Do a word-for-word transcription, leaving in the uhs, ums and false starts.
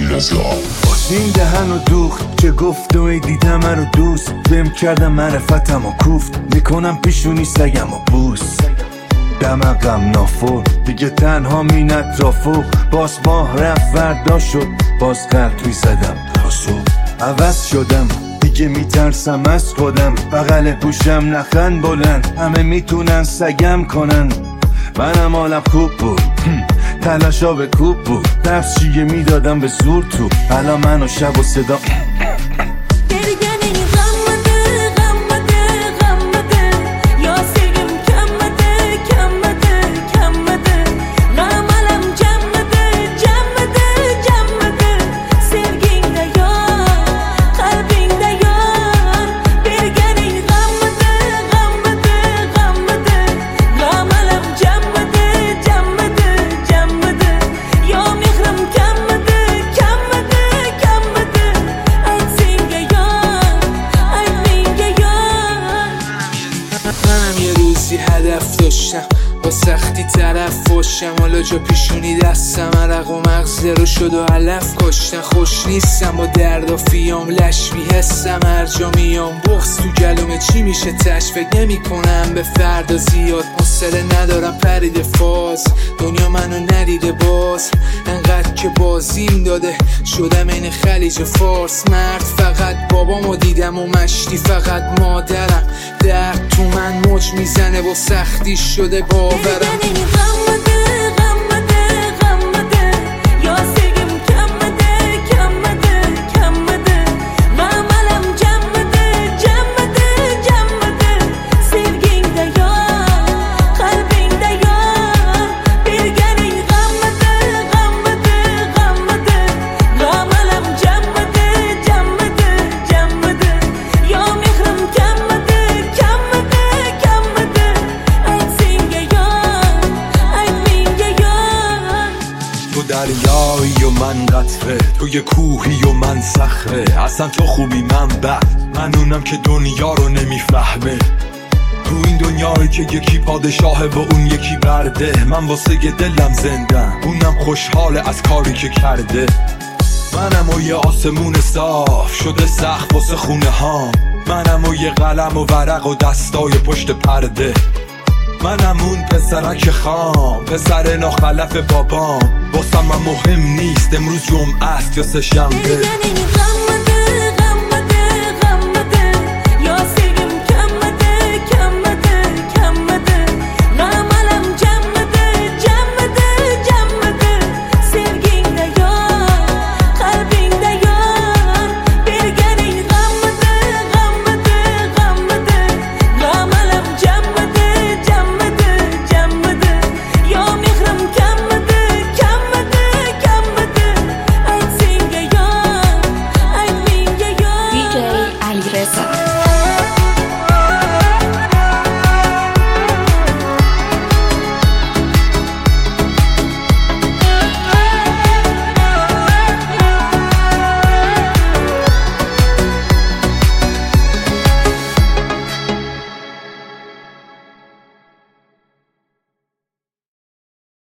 این دهن و دوخت که گفت و ای دیدم من رو دوست بهم کردم معرفتم و کوفت میکنم پیشونی سگم و بوس دمقم نافور دیگه تنها مین اطرافو باز ماه رفت وردا شد باز قلبی زدم تاسو عوض شدم دیگه میترسم از خودم بغل گوشم نخن بلند همه میتونن سگم کنن منم حالم خوب بود تلاشا به کوب بود نفس چیه میدادم به زور تو الان من و شب و صدا هدف داشتم با سختی طرف باشم حالا جا پیشونی دستم عرق و مغز رو شد و علف کاشتن خوش نیستم با درد و فیام لش میحسم هر جا میام بغض تو گلومه چی میشه تش فکر نمی کنم به فردا زیاد حوصله ندارم پرید فاز دنیا منو ندیده باز انقدر که بازیم داده شدم این خلیج فارس مرد فقط بابامو دیدم و مشتی فقط مادرم درد تو من موج میزنه و سختی شده باورم دریایی و من قطره توی کوهی و من صخره اصلا تو خوبی من بد من اونم که دنیا رو نمیفهمه تو این دنیایی که یکی پادشاهه و اون یکی برده من واسه دلم زندم اونم خوشحاله از کاری که کرده منم و یه آسمون صاف شده سخت واسه خونه ها منم و یه قلم و ورق و دستای پشت پرده منم اون پسرک خام پسر ناخلف بابام واسم من مهم نیست امروز جمعه است یا سه شنبه